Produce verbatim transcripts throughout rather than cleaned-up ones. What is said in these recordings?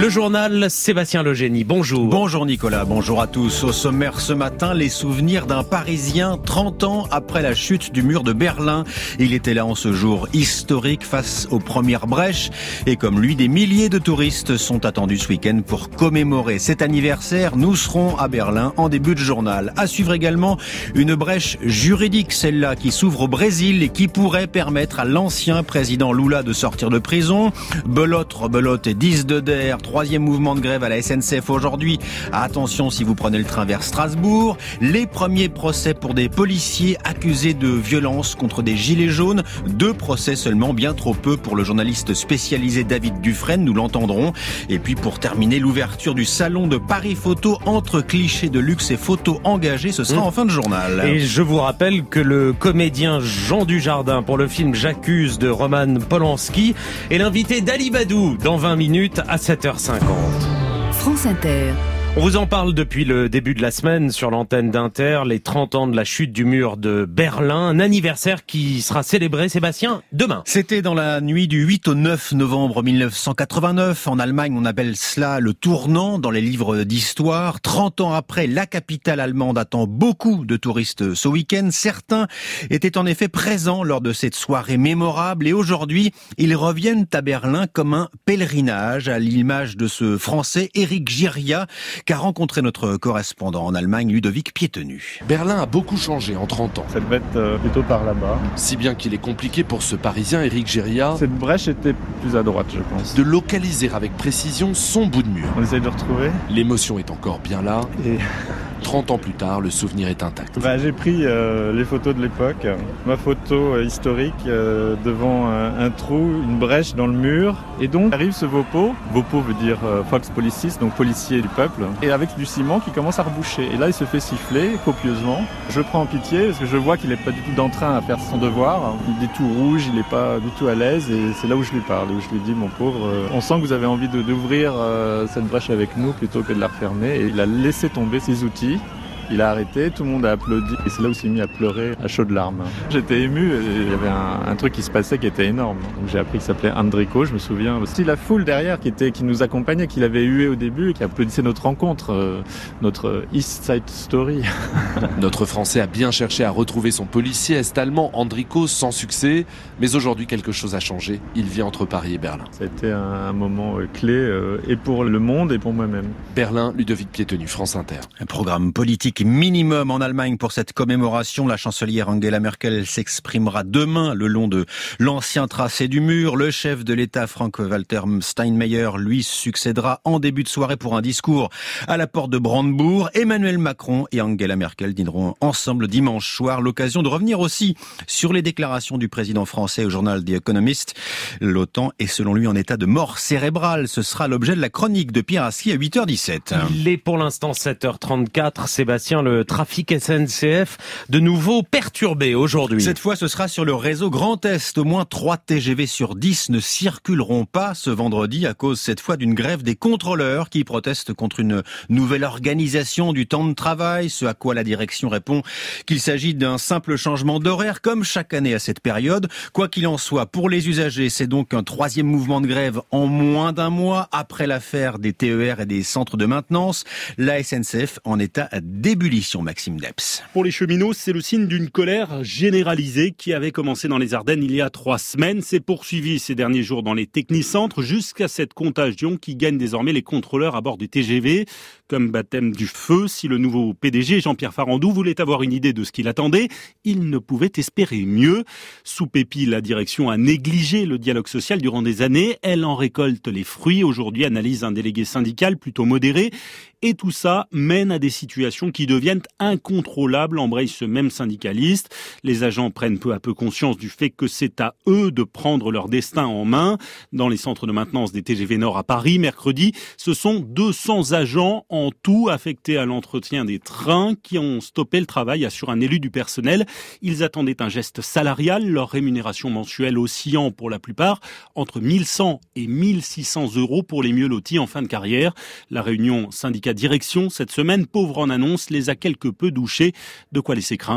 Le journal Sébastien Legénie, bonjour. Bonjour Nicolas, bonjour à tous. Au sommaire ce matin, les souvenirs d'un Parisien trente ans après la chute du mur de Berlin. Il était là en ce jour historique face aux premières brèches. Et comme lui, des milliers de touristes sont attendus ce week-end pour commémorer cet anniversaire. Nous serons à Berlin en début de journal. À suivre également une brèche juridique, celle-là qui s'ouvre au Brésil et qui pourrait permettre à l'ancien président Lula de sortir de prison. Belote, rebelote et dix de der. Troisième mouvement de grève à la S N C F aujourd'hui. Attention si vous prenez le train vers Strasbourg. Les premiers procès pour des policiers accusés de violence contre des gilets jaunes. Deux procès seulement, bien trop peu pour le journaliste spécialisé David Dufresne, nous l'entendrons. Et puis pour terminer, l'ouverture du salon de Paris Photo entre clichés de luxe et photos engagées, ce sera mmh. en fin de journal. Et je vous rappelle que le comédien Jean Dujardin pour le film J'accuse de Roman Polanski est l'invité d'Ali Badou dans vingt minutes à sept heures cinquante. France Inter. On vous en parle depuis le début de la semaine sur l'antenne d'Inter, les trente ans de la chute du mur de Berlin, un anniversaire qui sera célébré, Sébastien, demain. C'était dans la nuit du huit au neuf novembre mille neuf cent quatre-vingt-neuf. En Allemagne, on appelle cela le tournant dans les livres d'histoire. trente ans après, la capitale allemande attend beaucoup de touristes ce week-end. Certains étaient en effet présents lors de cette soirée mémorable et aujourd'hui, ils reviennent à Berlin comme un pèlerinage à l'image de ce Français, Éric Giria, qu'a rencontré notre correspondant en Allemagne, Ludovic Piétenu. Berlin a beaucoup changé en trente ans. Cette bête euh, plutôt par là-bas. Si bien qu'il est compliqué pour ce Parisien, Éric Giria, cette brèche était plus à droite, je pense, de localiser avec précision son bout de mur. On essaye de retrouver. L'émotion est encore bien là. Et trente ans plus tard, le souvenir est intact. Bah, j'ai pris euh, les photos de l'époque. Ma photo euh, historique euh, devant un, un trou, une brèche dans le mur. Et donc arrive ce Vopo. Vopo veut dire euh, Volkspolizist, donc policier du peuple. Et avec du ciment qui commence à reboucher. Et là, il se fait siffler copieusement. Je le prends en pitié parce que je vois qu'il n'est pas du tout d'entrain à faire son devoir. Il est tout rouge, il n'est pas du tout à l'aise. Et c'est là où je lui parle, où je lui dis, mon pauvre, euh, on sent que vous avez envie de, d'ouvrir euh, cette brèche avec nous plutôt que de la refermer. Et il a laissé tomber ses outils. Il a arrêté, tout le monde a applaudi et c'est là où il s'est mis à pleurer à chaudes larmes. J'étais ému et il y avait un, un truc qui se passait qui était énorme. Donc j'ai appris qu'il s'appelait Andrico, je me souviens. Aussi la foule derrière qui, était, qui nous accompagnait, qui l'avait hué au début et qui applaudissait notre rencontre, euh, notre East Side Story. Notre Français a bien cherché à retrouver son policier est-allemand Andrico sans succès. Mais aujourd'hui, quelque chose a changé. Il vit entre Paris et Berlin. Ça a été un, un moment clé euh, et pour le monde et pour moi-même. Berlin, Ludovic Piétenu, France Inter. Un programme politique minimum en Allemagne pour cette commémoration. La chancelière Angela Merkel s'exprimera demain le long de l'ancien tracé du mur. Le chef de l'État Frank-Walter Steinmeier lui succédera en début de soirée pour un discours à la porte de Brandebourg. Emmanuel Macron et Angela Merkel dîneront ensemble dimanche soir. L'occasion de revenir aussi sur les déclarations du président français au journal The Economist. L'OTAN est selon lui en état de mort cérébrale. Ce sera l'objet de la chronique de Pierre Assis à huit heures dix-sept. Il est pour l'instant sept heures trente-quatre. Sébastien, le trafic S N C F de nouveau perturbé aujourd'hui. Cette fois, ce sera sur le réseau Grand Est. Au moins trois T G V sur dix ne circuleront pas ce vendredi à cause cette fois d'une grève des contrôleurs qui protestent contre une nouvelle organisation du temps de travail. Ce à quoi la direction répond qu'il s'agit d'un simple changement d'horaire comme chaque année à cette période. Quoi qu'il en soit, pour les usagers, c'est donc un troisième mouvement de grève en moins d'un mois après l'affaire des T E R et des centres de maintenance. La S N C F en est à début Maxime Depps. Pour les cheminots, c'est le signe d'une colère généralisée qui avait commencé dans les Ardennes il y a trois semaines. C'est poursuivi ces derniers jours dans les technicentres jusqu'à cette contagion qui gagne désormais les contrôleurs à bord du T G V. Comme baptême du feu, si le nouveau P D G Jean-Pierre Farandou voulait avoir une idée de ce qu'il attendait, il ne pouvait espérer mieux. Sous Pépi, la direction a négligé le dialogue social durant des années. Elle en récolte les fruits. Aujourd'hui, analyse un délégué syndical plutôt modéré. Et tout ça mène à des situations qui deviennent incontrôlables, embraye ce même syndicaliste. Les agents prennent peu à peu conscience du fait que c'est à eux de prendre leur destin en main. Dans les centres de maintenance des T G V Nord à Paris, mercredi, ce sont deux cents agents en tout affectés à l'entretien des trains qui ont stoppé le travail, assure un élu du personnel. Ils attendaient un geste salarial, leur rémunération mensuelle oscillant pour la plupart entre mille cent et mille six cents euros pour les mieux lotis en fin de carrière. La réunion syndicat direction cette semaine, pauvre en annonce, les a quelque peu douchés. De quoi laisser craindre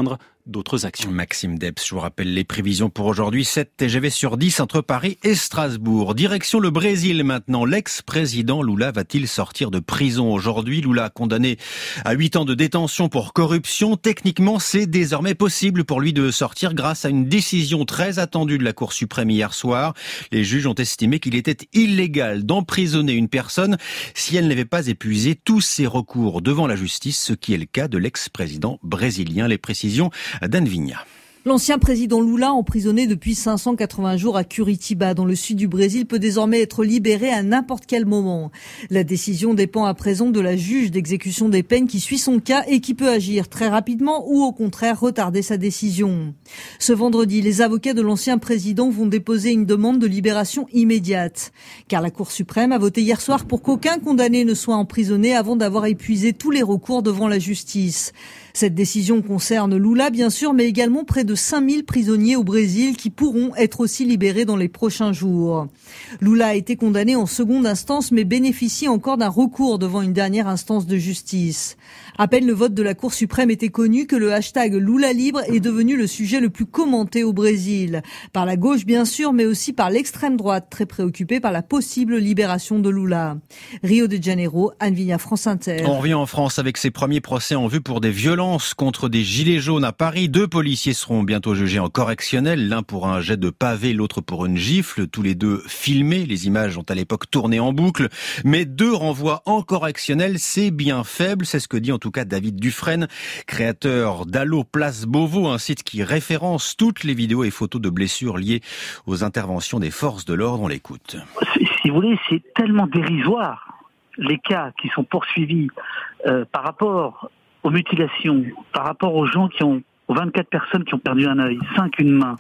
d'autres actions. Maxime Debs, je vous rappelle les prévisions pour aujourd'hui. sept T G V sur dix entre Paris et Strasbourg. Direction le Brésil maintenant. L'ex-président Lula va-t-il sortir de prison aujourd'hui? Lula condamné à huit ans de détention pour corruption. Techniquement, c'est désormais possible pour lui de sortir grâce à une décision très attendue de la Cour suprême hier soir. Les juges ont estimé qu'il était illégal d'emprisonner une personne si elle n'avait pas épuisé tous ses recours devant la justice, ce qui est le cas de l'ex-président brésilien. Les précisions d'Anne Vigna. L'ancien président Lula, emprisonné depuis cinq cent quatre-vingts jours à Curitiba, dans le sud du Brésil, peut désormais être libéré à n'importe quel moment. La décision dépend à présent de la juge d'exécution des peines qui suit son cas et qui peut agir très rapidement ou au contraire retarder sa décision. Ce vendredi, les avocats de l'ancien président vont déposer une demande de libération immédiate. Car la Cour suprême a voté hier soir pour qu'aucun condamné ne soit emprisonné avant d'avoir épuisé tous les recours devant la justice. Cette décision concerne Lula, bien sûr, mais également près de cinq mille prisonniers au Brésil qui pourront être aussi libérés dans les prochains jours. Lula a été condamné en seconde instance, mais bénéficie encore d'un recours devant une dernière instance de justice. À peine le vote de la Cour suprême était connu que le hashtag Lula Libre est devenu le sujet le plus commenté au Brésil. Par la gauche, bien sûr, mais aussi par l'extrême droite, très préoccupée par la possible libération de Lula. Rio de Janeiro, Anne Vigna, France Inter. On revient en France avec ses premiers procès en vue pour des violences contre des gilets jaunes à Paris. Deux policiers seront bientôt jugés en correctionnel, l'un pour un jet de pavé, l'autre pour une gifle, tous les deux filmés. Les images ont à l'époque tourné en boucle, mais deux renvois en correctionnel, c'est bien faible, c'est ce que dit en tout cas David Dufresne, créateur d'Allo Place Beauvau, un site qui référence toutes les vidéos et photos de blessures liées aux interventions des forces de l'ordre. On l'écoute. Si vous voulez, c'est tellement dérisoire les cas qui sont poursuivis euh, par rapport aux mutilations, par rapport aux gens qui ont, aux vingt-quatre personnes qui ont perdu un œil, cinq une main.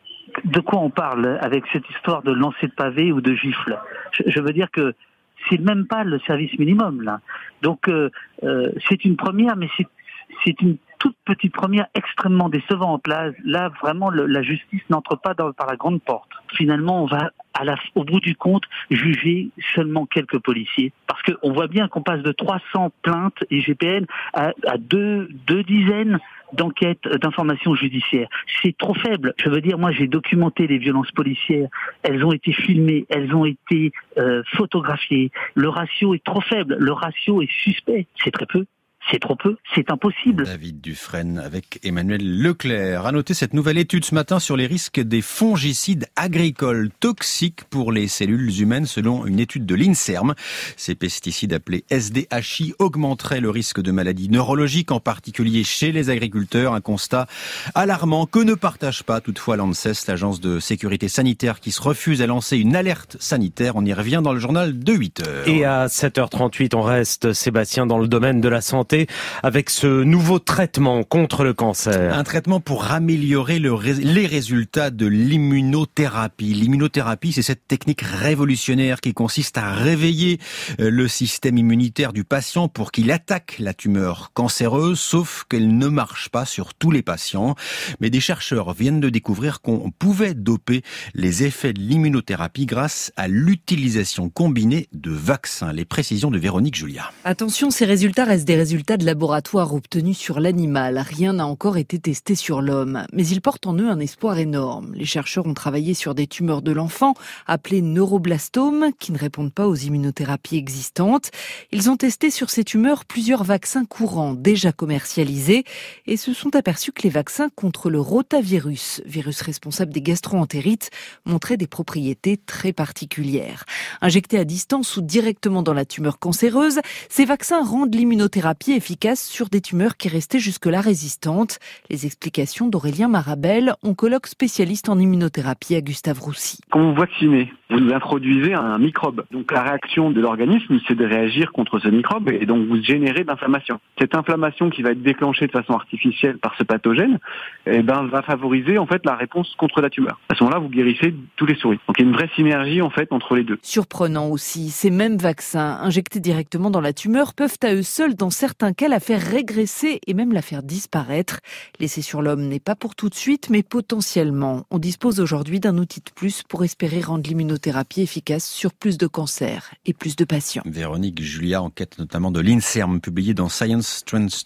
De quoi on parle avec cette histoire de lancer de pavé ou de gifle? je, je veux dire que c'est même pas le service minimum là. Donc euh, euh, c'est une première, mais c'est, c'est une toute petite première extrêmement décevante. Là, là vraiment, le, la justice n'entre pas dans, par la grande porte. Finalement, on va, à la, au bout du compte, juger seulement quelques policiers. Parce qu'on voit bien qu'on passe de trois cents plaintes I G P N à, à deux, deux dizaines d'enquêtes, d'informations judiciaires. C'est trop faible. Je veux dire, moi, j'ai documenté les violences policières. Elles ont été filmées, elles ont été euh, photographiées. Le ratio est trop faible. Le ratio est suspect. C'est très peu. C'est trop peu, c'est impossible. David Dufresne avec Emmanuel Leclerc. À noter cette nouvelle étude ce matin sur les risques des fongicides agricoles toxiques pour les cellules humaines selon une étude de l'INSERM. Ces pesticides appelés S D H I augmenteraient le risque de maladies neurologiques, en particulier chez les agriculteurs. Un constat alarmant que ne partage pas toutefois l'ANSES, l'agence de sécurité sanitaire qui se refuse à lancer une alerte sanitaire. On y revient dans le journal de huit heures. Et à sept heures trente-huit, on reste, Sébastien, dans le domaine de la santé, avec ce nouveau traitement contre le cancer. Un traitement pour améliorer le ré- les résultats de l'immunothérapie. L'immunothérapie, c'est cette technique révolutionnaire qui consiste à réveiller le système immunitaire du patient pour qu'il attaque la tumeur cancéreuse, sauf qu'elle ne marche pas sur tous les patients. Mais des chercheurs viennent de découvrir qu'on pouvait doper les effets de l'immunothérapie grâce à l'utilisation combinée de vaccins. Les précisions de Véronique Julia. Attention, ces résultats restent des résultats de laboratoire obtenus sur l'animal. Rien n'a encore été testé sur l'homme. Mais ils portent en eux un espoir énorme. Les chercheurs ont travaillé sur des tumeurs de l'enfant, appelées neuroblastomes, qui ne répondent pas aux immunothérapies existantes. Ils ont testé sur ces tumeurs plusieurs vaccins courants, déjà commercialisés, et se sont aperçus que les vaccins contre le rotavirus, virus responsable des gastro-entérites, montraient des propriétés très particulières. Injectés à distance ou directement dans la tumeur cancéreuse, ces vaccins rendent l'immunothérapie efficace sur des tumeurs qui restaient jusque-là résistantes. Les explications d'Aurélien Marabel, oncologue spécialiste en immunothérapie à Gustave Roussy. Quand vous vaccinez, vous introduisez un microbe. Donc la réaction de l'organisme, c'est de réagir contre ce microbe et donc vous générez de l'inflammation. Cette inflammation qui va être déclenchée de façon artificielle par ce pathogène, eh ben, va favoriser en fait la réponse contre la tumeur. À ce moment-là, vous guérissez tous les souris. Donc il y a une vraie synergie en fait entre les deux. Surprenant aussi, ces mêmes vaccins injectés directement dans la tumeur peuvent à eux seuls, dans certains cas, la faire régresser et même la faire disparaître. L'essai sur l'homme n'est pas pour tout de suite, mais potentiellement. On dispose aujourd'hui d'un outil de plus pour espérer rendre l'immunothérapie immunothérapie efficace sur plus de cancers et plus de patients. Véronique Julia, enquête notamment de l'INSERM, publiée dans Science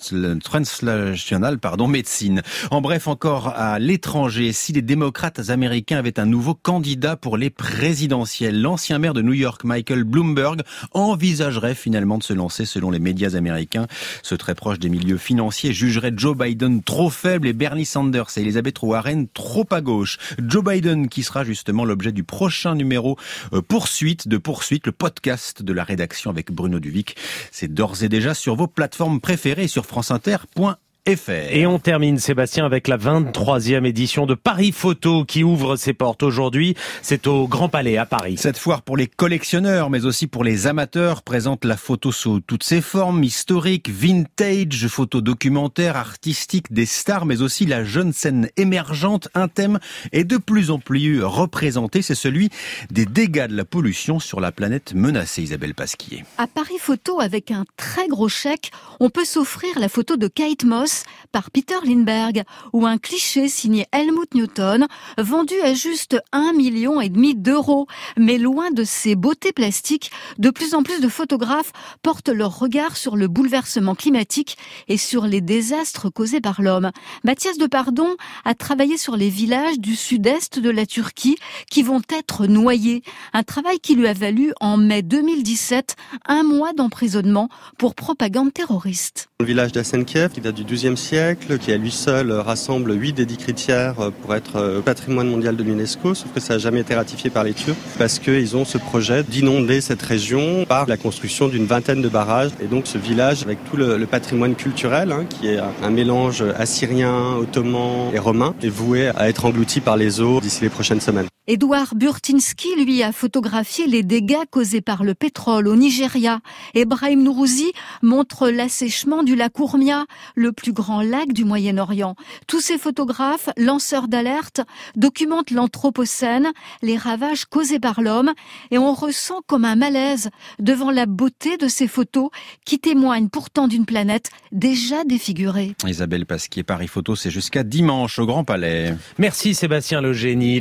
Translational, pardon, Médecine. En bref, encore à l'étranger, si les démocrates américains avaient un nouveau candidat pour les présidentielles, l'ancien maire de New York, Michael Bloomberg, envisagerait finalement de se lancer selon les médias américains. Ce très proche des milieux financiers jugerait Joe Biden trop faible et Bernie Sanders et Elizabeth Warren trop à gauche. Joe Biden qui sera justement l'objet du prochain numéro euh, Poursuite de Poursuite, le podcast de la rédaction avec Bruno Duvic. C'est d'ores et déjà sur vos plateformes préférées sur franceinter point F R. Et on termine, Sébastien, avec la vingt-troisième édition de Paris Photo qui ouvre ses portes aujourd'hui. C'est au Grand Palais à Paris. Cette foire pour les collectionneurs, mais aussi pour les amateurs, présente la photo sous toutes ses formes, historiques, vintage, photos documentaires, artistiques, des stars, mais aussi la jeune scène émergente. Un thème est de plus en plus représenté, c'est celui des dégâts de la pollution sur la planète menacée, Isabelle Pasquier. À Paris Photo, avec un très gros chèque, on peut s'offrir la photo de Kate Moss par Peter Lindbergh ou un cliché signé Helmut Newton vendu à juste un million et demi d'euros. Mais loin de ces beautés plastiques, de plus en plus de photographes portent leur regard sur le bouleversement climatique et sur les désastres causés par l'homme. Mathias Depardon a travaillé sur les villages du sud-est de la Turquie qui vont être noyés. Un travail qui lui a valu en mai deux mille dix-sept un mois d'emprisonnement pour propagande terroriste. Le village d'Asenkiev, qui date du douzième siècle, qui à lui seul rassemble huit des dix critères pour être patrimoine mondial de l'UNESCO, sauf que ça n'a jamais été ratifié par les Turcs, parce qu'ils ont ce projet d'inonder cette région par la construction d'une vingtaine de barrages. Et donc ce village, avec tout le, le patrimoine culturel, hein, qui est un mélange assyrien, ottoman et romain, est voué à être englouti par les eaux d'ici les prochaines semaines. Édouard Burtinski, lui, a photographié les dégâts causés par le pétrole au Nigeria. Et Brahim Nourouzi montre l'assèchement du lac Urmia, le plus grand lac du Moyen-Orient. Tous ces photographes, lanceurs d'alerte, documentent l'Anthropocène, les ravages causés par l'homme, et on ressent comme un malaise devant la beauté de ces photos qui témoignent pourtant d'une planète déjà défigurée. Isabelle Pasquier, Paris Photo, c'est jusqu'à dimanche au Grand Palais. Merci Sébastien Le Génie.